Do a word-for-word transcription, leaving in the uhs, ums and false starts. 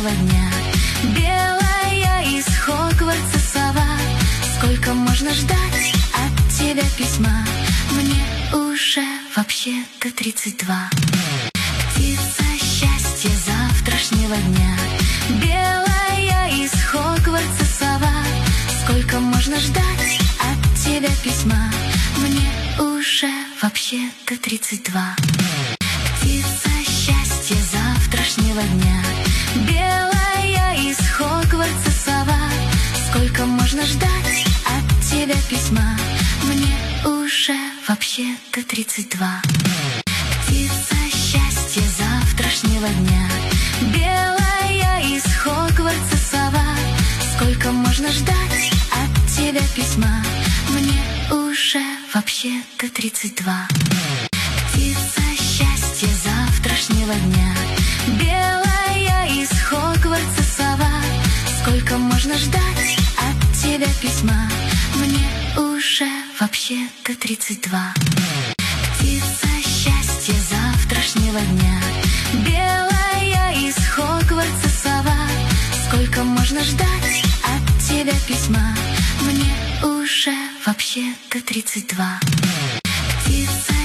завтрашнего дня. Белая из Хогвартса сова, сколько можно ждать от тебя письма? Мне уже вообще-то тридцать два. Птица счастья завтрашнего дня. Белая из Хогвартса сова, сколько можно ждать от тебя письма? Мне уже вообще-то тридцать два. Птица счастья завтрашнего дня. Белая из Хогвартса сова, сколько можно ждать от тебя письма? Мне уже вообще-то тридцать два. Птица счастья завтрашнего дня. Белая из Хогвартса сова, сколько можно ждать от тебя письма? Мне уже вообще-то тридцать два. Птица счастья завтрашнего дня. Белая из Хогвартса сова, сколько можно ждать от тебя письма? Мне уже вообще-то тридцать два. Птица счастья завтрашнего дня. Белая из Хогвартса сова, сколько можно ждать от тебя письма? Мне уже вообще-то тридцать два. Птица